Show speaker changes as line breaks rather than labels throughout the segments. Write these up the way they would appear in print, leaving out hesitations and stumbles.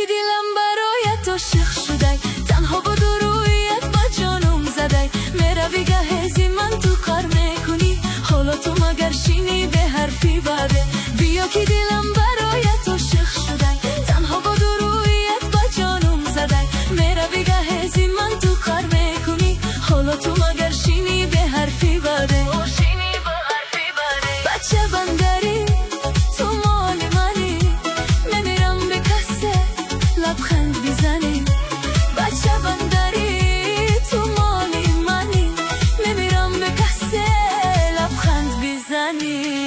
دیلم برایت عاشق شدی، تنها با رویت با جانم زدی. میروی گهزی من تو کار میکنی، حالا تو مگر شینی به حرفی بده. بیا که دیلم برایت عاشق شدی، تنها با رویت با جانم زدی. میروی گهزی من تو کار میکنی، حالا تو مگر شینی به حرفی بده. بچه بندری تو مال منی، نمیرم به کسی لبخند بزنی. بچه بندری تو مال منی، نمیرم به کسی لبخند بزنی.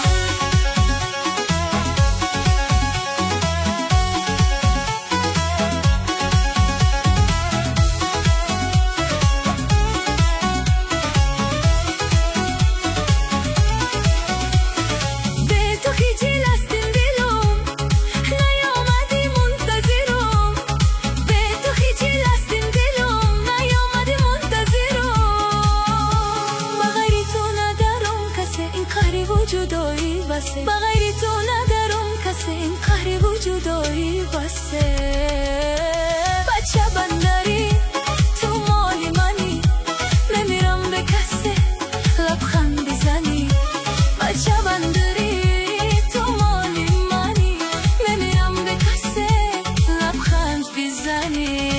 بغیر تو ندارم کسی، این قهر وجودایی بسه. بچه بندری تو مال منی، نمیرم به کسی لبخند بزنی. بچه بندری تو مال منی، نمیرم به کسی لبخند بزنی.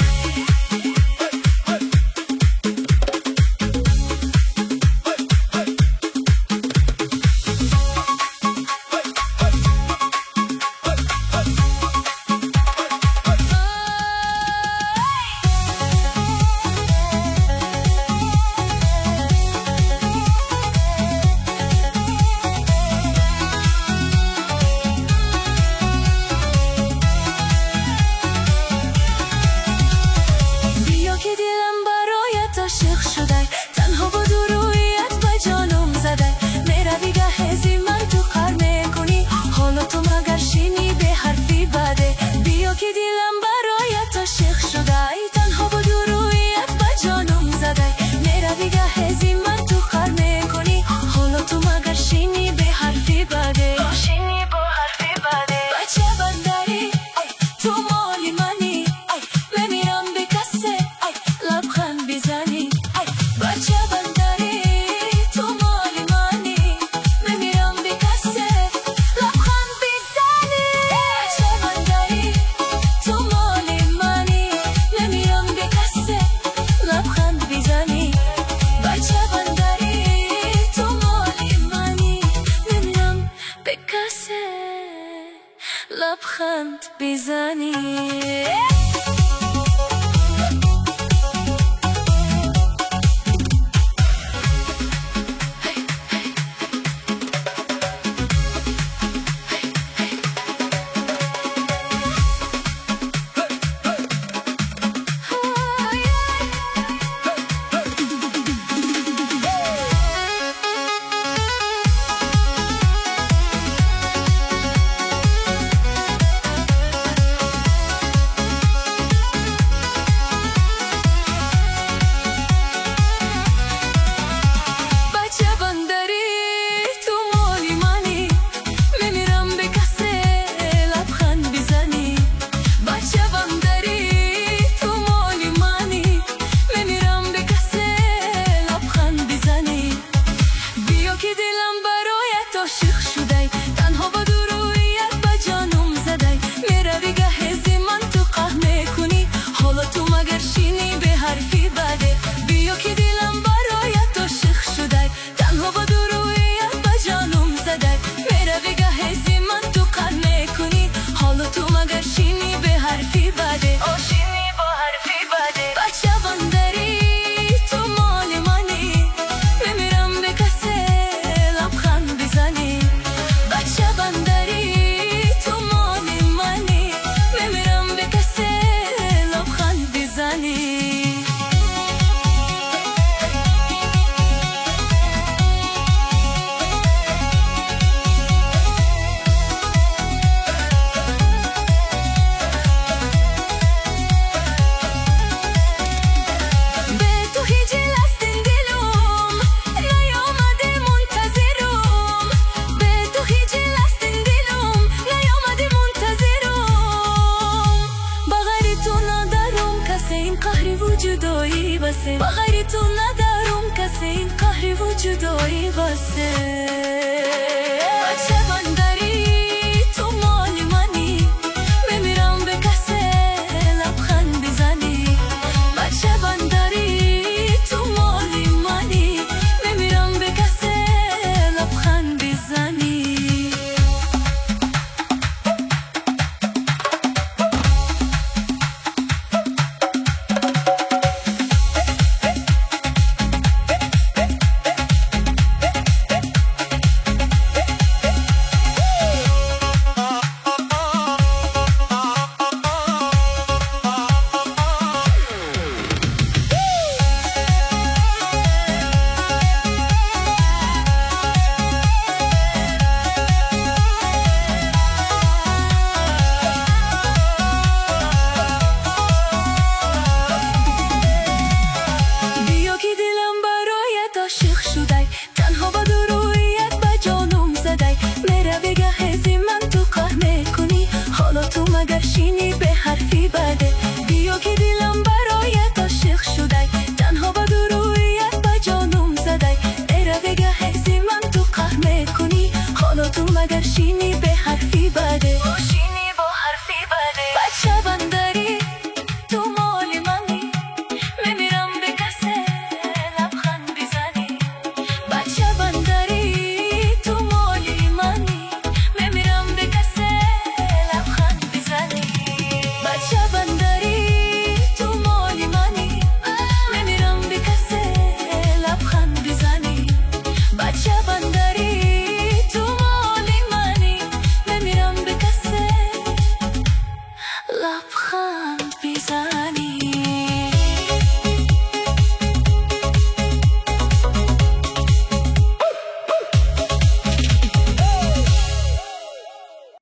عاشق شدی، تنها با رویت با جانم زدی. میروی گهزی من تو کار میکنی، حالا تو مگر شینی به حرفی بده. بیا که دیلم برایت عاشق شدی، تنها با رویت با جانم زدی. میروی گهزی من تو کار میکنی، حالا تو مگر شینی به حرفی بده. بچه بندری تو مال منی، نمیرم به کسی لبخند بزنی. بچه بندری تو مال منی، نمیرم به کسی لبخند بزنی. بچه بندری تو مال منی، نمیرم به کسی لبخند بزنی. بچه بندری تو مال منی، نمیرم به کسی لبخند بزنی. بسه با غیر تو ندارم کسی این قهری و جدایی بسه بچه بندری تو مال منی بمیرم به کسی لبخند بزنی بچه بندری تو مال منی بمیرم به کسی لبخند بزنی عاشق شدی تنها با رویت به جانم زدی میروی گهزی من تو قهر میکنی حالا تو مگر شینی به حرفی بده بیا که دلم برایت عاشق شدی تنها با رویت به جانم زدی میروی گهزی من تو قهر میکنی حالا تو مگر شینی به حرفی بده